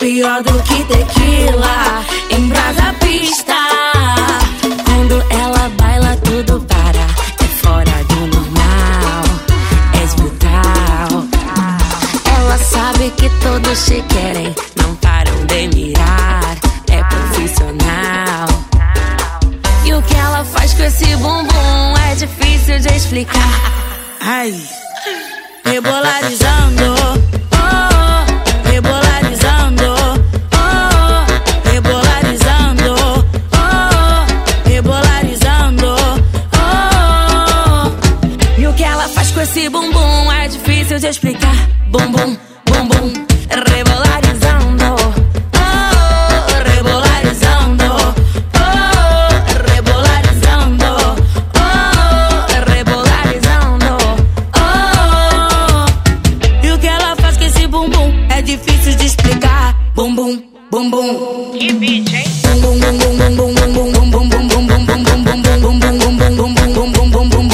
pior do que tequila, embrasa a pista. Quando ela baila tudo para, é fora do normal, és brutal. Ela sabe que todos te querem, não param de mirar, é profissional. E o que ela faz com esse bumbum é difícil de explicar. Ai, rebolarizando, oh, rebolarizando, oh, rebolarizando, oh, rebolarizando, oh. E o que ela faz com esse bumbum é difícil de explicar. Bumbum, bumbum, rebolarizando, oh, rebolarizando, oh, rebolarizando, oh, rebolarizando, oh. E o que ela faz com esse bumbum é difícil de explicar. Bumbum, bumbum. Que beat, hein? Bumbum, bumbum, bumbum, bumbum, bumbum, bumbum, bumbum, bumbum, bumbum, bumbum, bumbum, bumbum, bumbum.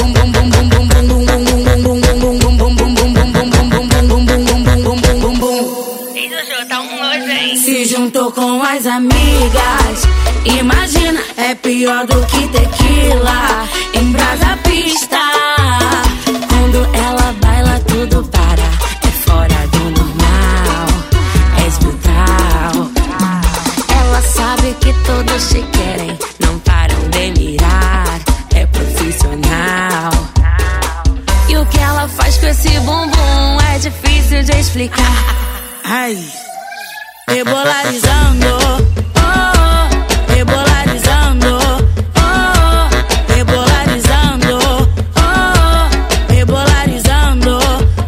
Se juntou com as amigas, imagina, é pior do que tequila, embrasa a pista. Quando ela baila tudo para, é fora do normal, és brutal. Ela sabe que todos te querem, não param de mirar, é profissional. E o que ela faz com esse bumbum é difícil de explicar. Ai, rebolarizando, oh, rebolarizando, oh, rebolarizando, oh, rebolarizando,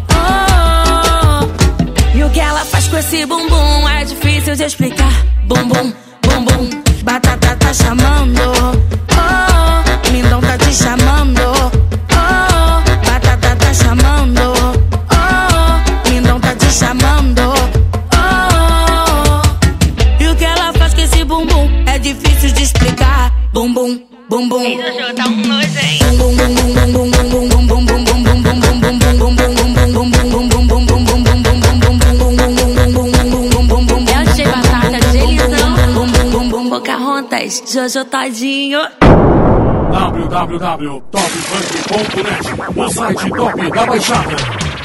oh. E o que ela faz com esse bumbum é difícil de explicar. Bumbum, bumbum, batata tá chamando, oh, lindão tá te chamando, oh, batata tá chamando, oh, lindão tá te chamando. É difícil de explicar. Bumbum, bumbum. Esse show tá um nojo, hein? Bumbum, bumbum, bumbum, bumbum, bumbum, bumbum, bumbum, bumbum, bumbum, bumbum. É o DJ Batata de Elisão, Pocahontas, Jojo Todinho. www.topfunk.net, o site top da Baixada.